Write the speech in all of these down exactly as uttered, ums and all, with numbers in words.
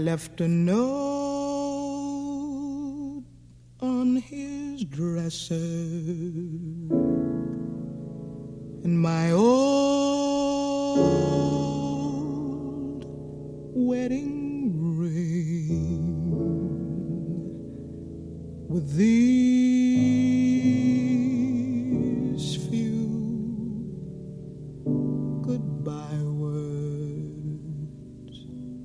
left a note on his dresser, and my old wedding ring with these few goodbye words.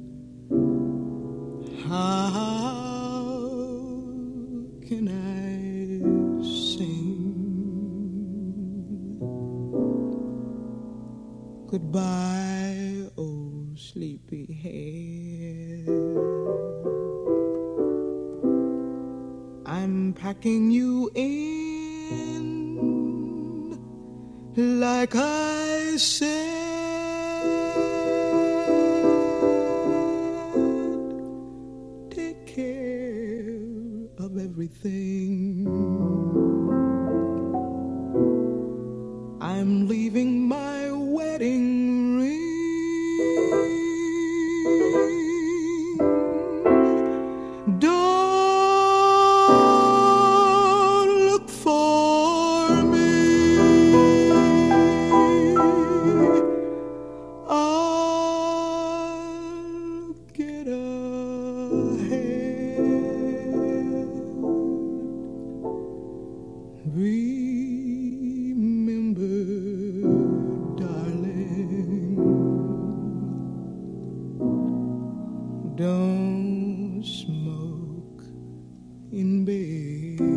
How can I sing goodbye, oh sleepyhead? I'm packing you in like I said. Take care of everything. I'm leaving my wedding ring. Don't look for me. I'll get ahead. Remember, darling, don't smoke in bed.